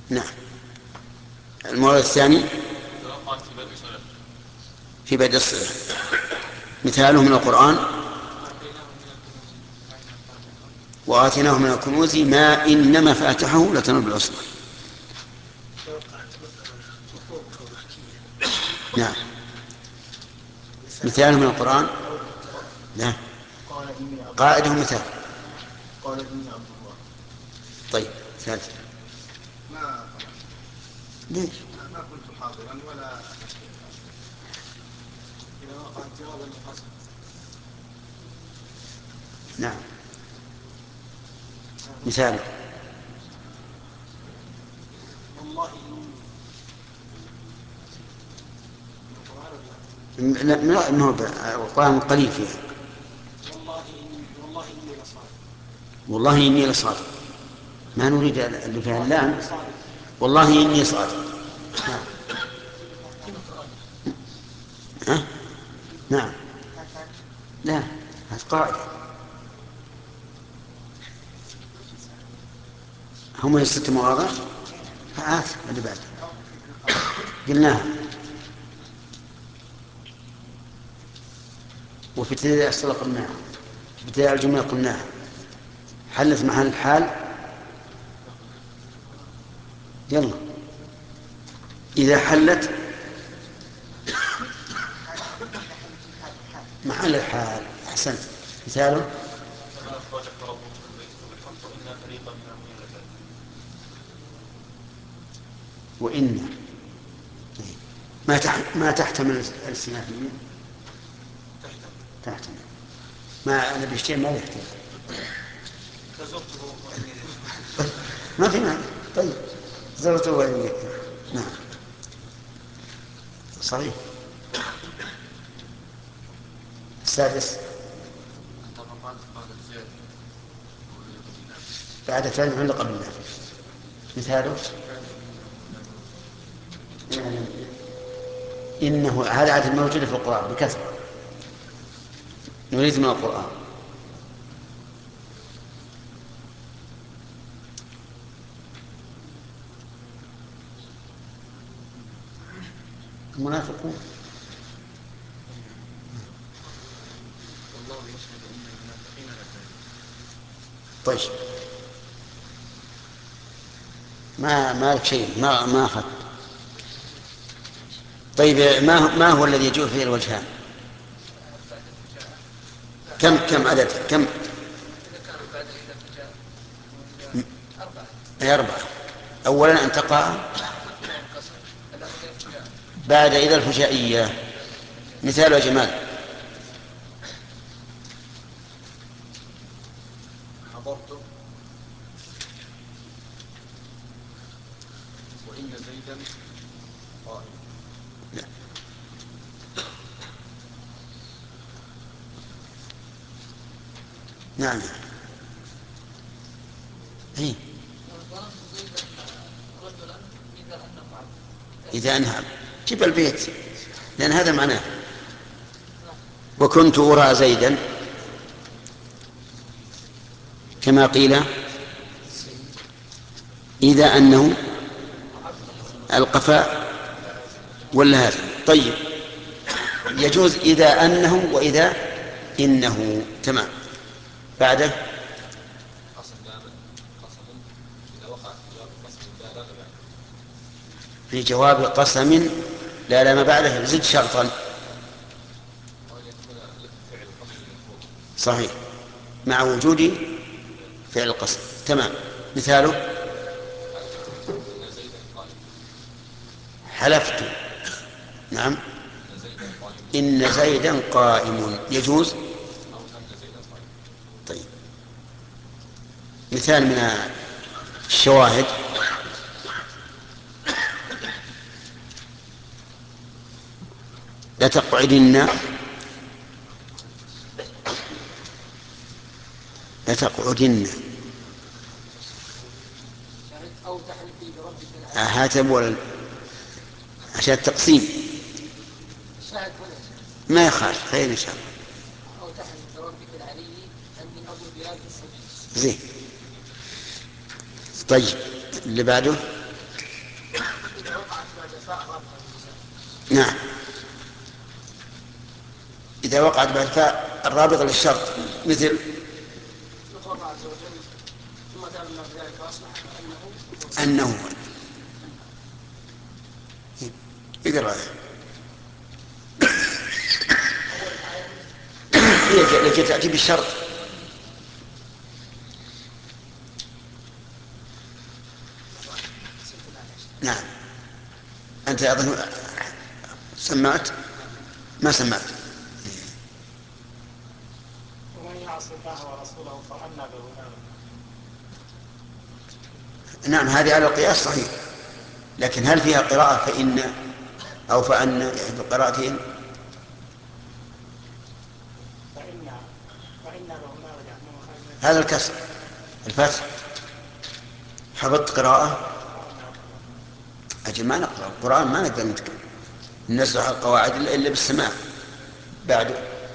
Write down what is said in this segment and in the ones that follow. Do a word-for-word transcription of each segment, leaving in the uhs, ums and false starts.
نعم. المورد الثاني في بدء الصلة، مثاله من القرآن: وآتيناه من الكنوز ما إن مفاتحه لتنوء بالعصبة. نعم. مثاله من القرآن. لا، قائده مثال. قال إني عبد الله. طيب ثالث. ما ليش؟ ما كنت حاضرا ولا إذا وقعت جوابا للقسم. نعم. مثال: والله إن لا لا ما هو القرآن قليل فيها. والله إني والله إني لصادق. والله إني لصادق، ما نريد اللي فيها اللام. والله إني صادق. نعم. ها؟ نعم. لا، هذه قاعدة. هم ست مواضع. هات اللي بعد قلناها. وفي ابتداء الصلة قلناها، في ابتداء الجملة قلناها. حلت محل الحال. يلا إذا حلت محل الحال. أحسنت. مثاله: وإن ما تح... ما تحتمل الاستثناء. تحتمل. ما أنا بشتري ما يحتمل. ما في مانع. طيب زرته وإن. نعم صحيح. السادس: بعد فعل علق بالله. مثاله: إنه هذا عدد موجود في القرآن بكثرة، نريد من القرآن. المنافقون. طيب ما ما لك شيء، ما ما أخذ. طيب ما ما هو الذي يجوز فيه الوجهان؟ كم كم عدد كم؟ أي أربعة. أولا أن تقع بعد إذا الفجائية. مثال يا جمال: حضرت وإن زيدا قائم. نعم. إيه؟ إذا أنهى جيب البيت، لأن هذا معناه. وكنت أرى زيدا كما قيل إذا أنه القفاء ولا هذا. طيب يجوز إذا أنه وإذا إنه. تمام. بعده في جواب قسم لا لا ما بعده زد شرطا. صحيح، مع وجود فعل القسم. تمام. مثاله: حلفت. نعم. إن زيدا قائم. يجوز. طيب مثال من الشواهد: لتقعدن لتقعدن هاتب ولا عشان التقسيم ما يخالف. خير إن شاء الله. أو تحلف بربك العلي أني أضرب بهذا السبيل. زين. طيب اللي بعده: نعم. إذا وقعت بعد فاء الرابطة للشرط مثل يقول الله عز وجل ثم تاب الله بذلك وأصلح فإنه أنه اقرأ هي التي تأتي بالشرط. نعم. أنت أظن سمعت ما سمعت. ومن يعص الله ورسوله فأنى له نار. نعم هذه على القياس صحيح، لكن هل فيها قراءة فإن أو فأن يعني قراءتين؟ فإن فإن له نار جهنم خالدين. هذا الكسر الفتح. حفظت قراءة أجل ما نقرأ القرآن ما نقدر نتكلم نشرح القواعد إلا بالسماع. بعد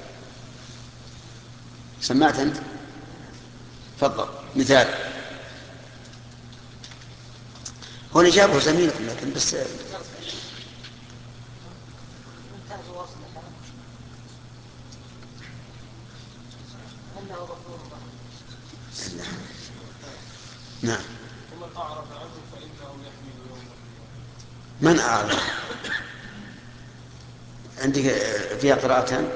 سمعت أنت؟ تفضل مثال. هو اللي جابه زميلكم لكن بس نعم. ومن أعرض عنه فإنه يحمل يوم القيامة. من أعلم عندك فيها قراءتان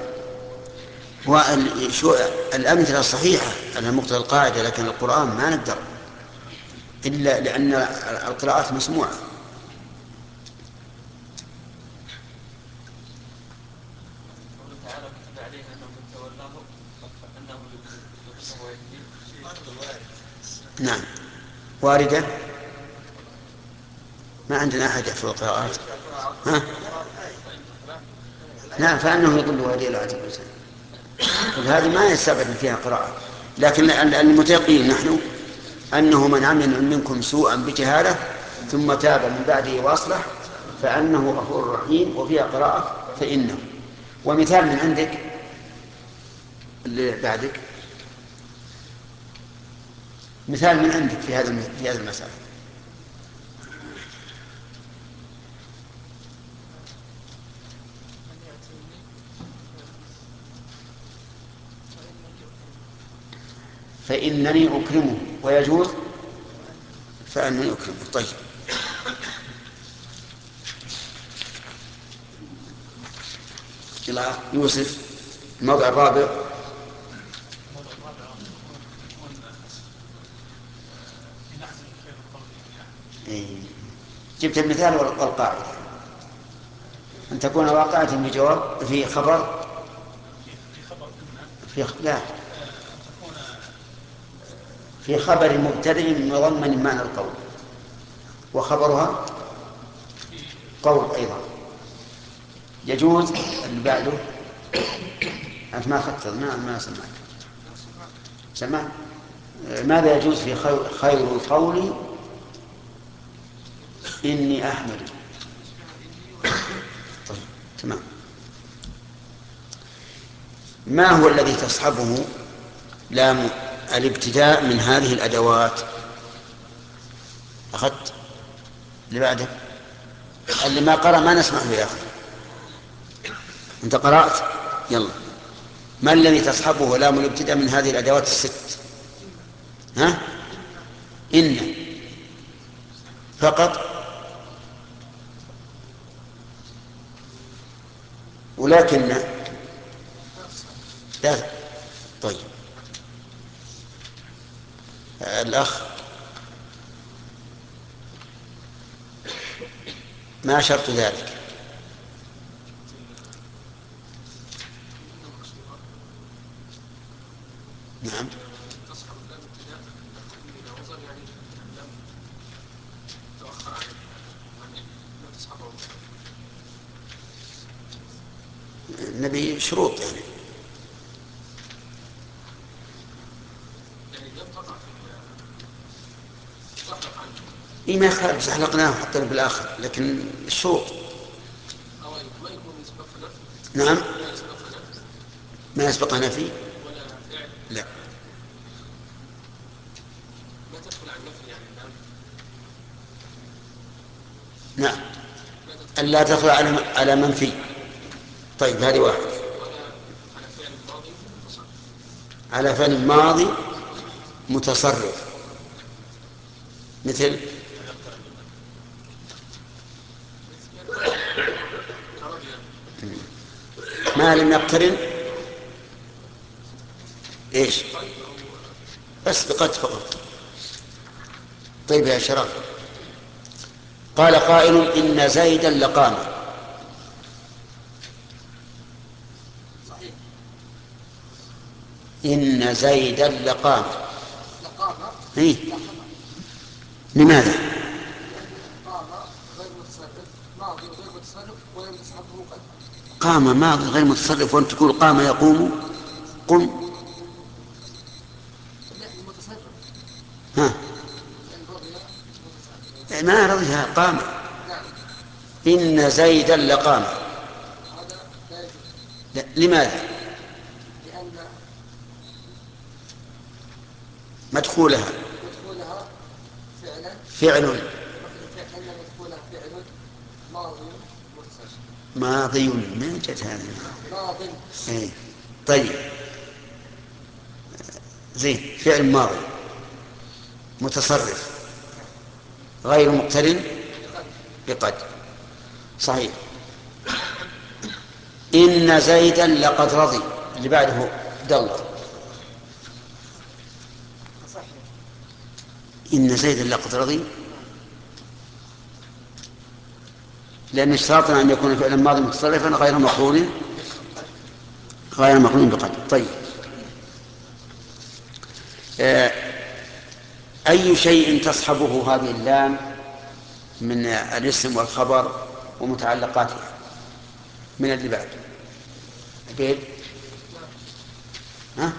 وشو الأمثلة الصحيحة أنها مقتضى القاعدة، لكن القرآن ما نقدر إلا لأن القراءات مسموعة. تعالى كتب عليه أنه من تولاه فأنه يضله ويهديه. نعم واردة. ما عندنا أحد يحفظ القراءات. ها؟ نعم فأنه يضل ويهديه إلى عتب الإنسان. هذه ما يستبعد فيها قراءة، لكن المتيقين نحن أنه من عمل منكم سوءا بجهالة ثم تاب من بعده وأصلح فأنه غفور رحيم. وفيها قراءة فإنه. ومثال من عندك اللي بعدك مثال من عندك في هذا في هذا المسألة. فإنني أكرمه ويجوز فأنني أكرمه. طيب يلا يوسف الموضع الرابع. إيه. جبت المثال والقاعدة أن تكون واقعة بجواب في خبر في لا في خبر مبتدئ مضمن معنى القول وخبرها قول أيضا. يجوز اللي بعده. أنت ما أخذت ما ما سمعت سمع ماذا يجوز في خير القول إني أحمد. طيب تمام. ما هو الذي تصحبه لام الابتداء من هذه الأدوات؟ أخذت اللي بعده. اللي ما قرأ ما نسمعه يا أخي. أنت قرأت يلا. ما الذي تصحبه لام الابتداء من هذه الأدوات الست؟ ها؟ إن فقط ولكن لا. طيب الأخ ما شرط ذلك؟ نعم تصحب اللام ابتداء إن إذا وصل يعني اللام تؤخر عن عن إن لم تصحبه. النبي شروط يعني يعني لم تقع في تحلق عنه إيه ما يخالف سحلقناه وحطنا بالآخر لكن الشروط. أو ما يكون يسبقها نفي. نعم لا يسبقها نفي ما يسبق نفي. ولا فعل. لا ما تدخل عن نفي يعني اللام. نعم ألا تدخل على على منفي. طيب هذه واحد. على فعل الماضي متصرف. على فعل ماضي متصرف مثل ما لم يقترن ايش بس بقد فقط. طيب يا شرف، قال قائل إن زيدا لقام. صحيح. إن زيدا لقام. لقام. إيه؟ لماذا؟ لأن قام غير متصرف، ماضي غير متصرف ولم يصحبه قد. قام ماضي غير متصرف وأنت تقول قام يقوم. قم. لأنه متصرف. ها لأن رضي متصرف. ما رضيها قام. نعم. إن زيدا لقام. هذا لا يجوز. لا. لماذا؟ لأن مدخولها مدخولها فعلا فعل. لأن مدخولها فعل ماضي متصرف. ماضي ما جت هذه. ماضي. إيه. طيب زين، فعل ماضي متصرف غير مقترن بقد. صحيح. إن زيدا لقد رضي اللي بعده دل. صحيح. إن زيدا لقد رضي لأن اشترطنا أن يكون فعلا ماضي متصرفا غير مقرون غير مقرون بقد. طيب آه، أي شيء تصحبه هذه اللام من الاسم والخبر ومتعلقاتها من اللي بعد عبيد؟ ها؟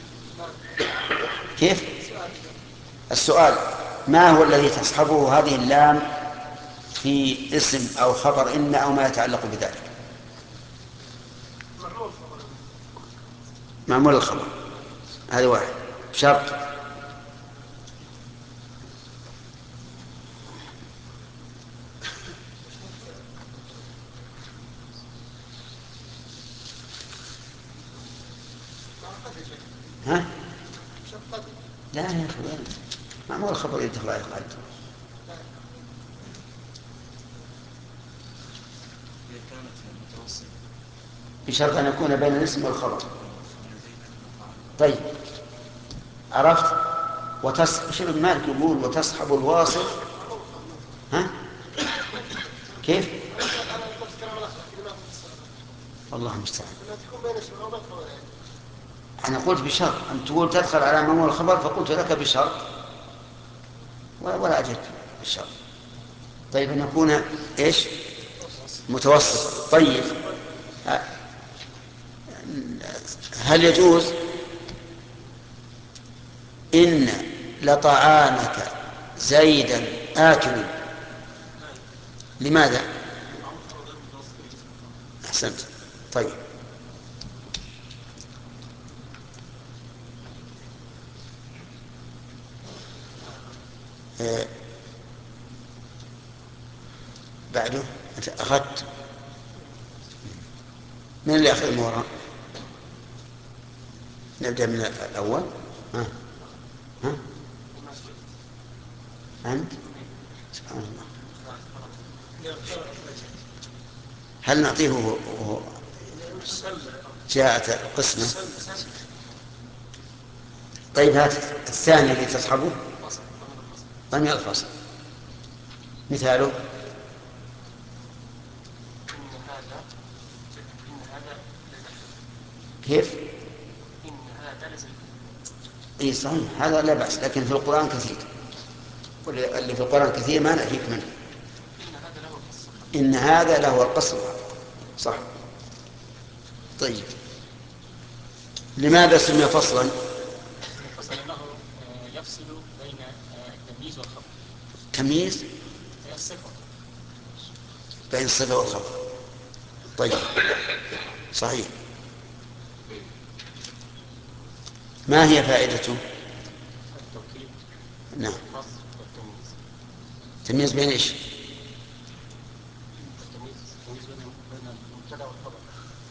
كيف؟ السؤال ما هو الذي تصحبه هذه اللام في اسم أو خبر إن أو ما يتعلق بذلك؟ معمول الخبر. هذا واحد شرط. ها؟ لا يا أخي معمول الخبر يدخل على القلب. بشرط أن يكون بين الاسم والخبر. طيب عرفت. وتصحب شيخ ابن مالك يقول وتصحب الواصف. ها كيف؟ والله المستعان. أنا قلت بشرط أن تقول تدخل على معمول الخبر فقلت لك بشرط ولا أجد بالشرط. طيب أن يكون إيش متوسط. طيب هل يجوز إن لطعامك زيدا آكل؟ لماذا؟ أحسنت. طيب آه. بعده أنت أخذت من اللي أخذ المورا؟ نبدأ من الأول. ها ها أنت سبحان الله. هل نعطيه وهو جاءت قسمة؟ طيب هات الثاني الذي تصحبه ضمير الفصل. مثاله كيف؟ إن هذا لزم. اي صحيح هذا لا بأس، لكن في القرآن كثير واللي في القرآن كثير ما نأتيك منه. إن هذا له القصة. إن هذا له القصر. صح. طيب لماذا سمي فصلا؟ فصل أنه يفصل بين التمييز والخبر. تمييز الصفة بين الصفة والخبر. طيب صحيح. ما هي فائدته؟ التوكيد. نعم. الفصل والتمييز. تمييز بين ايش؟ التمييز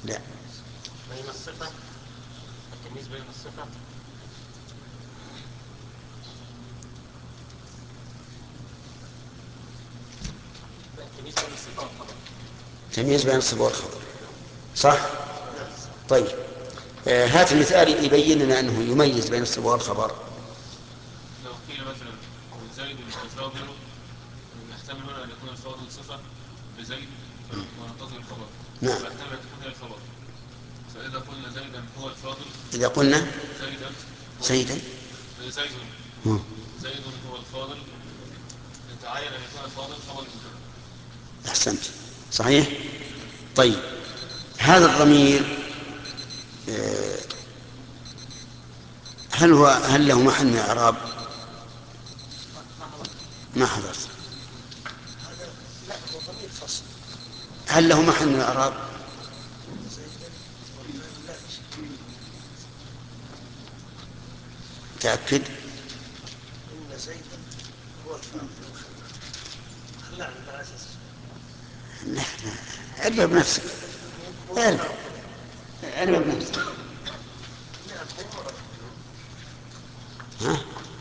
لا. بين الصفة، التمييز بين الصفة التمييز بين الصفة والخبر. تمييز بين الصفة والخبر صح. طيب آه هات المثال يبين لنا أنه يميز بين الصفة والخبر. لو قيل مثلا زيد الفاضل، يحتمل هنا أن يكون الفاضل صفة بزيد وننتظر الخبر. نعم. ويحتمل أن تكون هي الخبر. فإذا قلنا زيدا هو الفاضل، إذا قلنا زيدا سيدا زيد زيد هو الفاضل، يتعين أن يكون الفاضل خبر المبتدأ. أحسنت صحيح. طيب هذا الضمير آه هل هو هل له محل من الإعراب؟ ما حضرت. لا هو ضمير فصل. هل له محل من الإعراب؟ زيدا والفعل لا شيء. تأكد. إن زيدا هو الفاعل والخبر. خلى على أساس لا لا أربع بنفسك. أربع أربع بنفسك. ها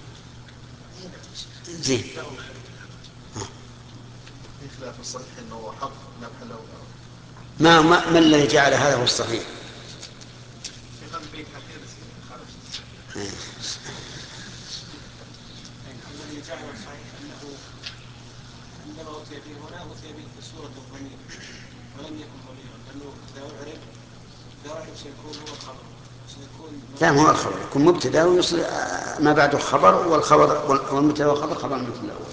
زين. في خلاف الصحيح انه هو حق لا محل له. ما ما, ما الذي جعل هذا هو الصحيح؟ في هذا البيت حكينا خرج. الذي جعل الصحيح انه عندما أتي به هنا أتي به في صورة الضمير ولم يكن ضميرا، لأنه إذا أعرب دائما سيكون هو الخبر سيكون لا ما هو الخبر يكون مبتدا ويصل ما بعده خبر والخبر والمبتدا والخبر خبر مثل الأول.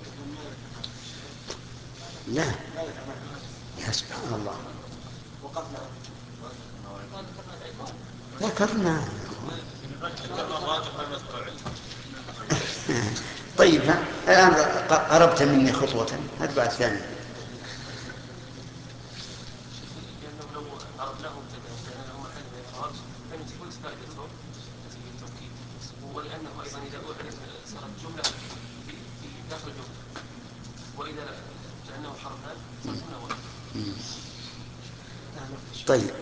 لا يا سبحان الله وقفنا ذكرنا. طيب الآن قربت مني خطوة أتبع الثانية. لأنه لو عرفناه مبتدأ وجعلنا له محل من الإعراب لم تكن فائدته هذه التوكيد، ولأنه أيضا إذا أعرف صارت جملة في في داخل جملة، وإذا جعلناه حرفا صارت جملة واحدة. طيب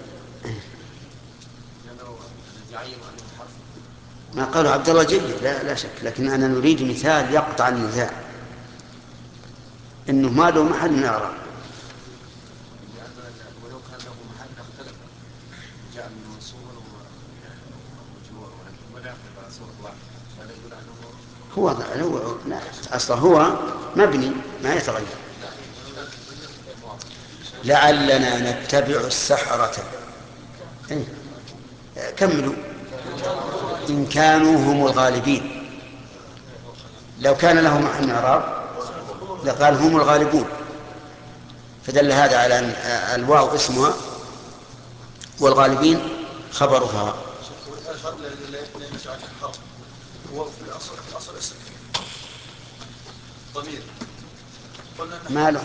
لأنه يعين أنه حرف. ما قاله عبد الله جيد لا لا شك، لكن أنا نريد مثال يقطع النزاع إنه ما له محل من الإعراب. ولو كان له محل اختلف جاء من منصوبا ومجموع ولكن على صورة واحد هذا يقول عنه هو هو لا أصلا هو مبني ما يتغير. لعلنا نتبع السحرة. إيه؟ كملوا. إن كانوا هم الغالبين. لو كان له محل من الإعراب لقال هم الغالبون، فدل هذا على أن الواو اسمها والغالبين خبرها. هو في الأصل في الأصل اسم ضمير ما له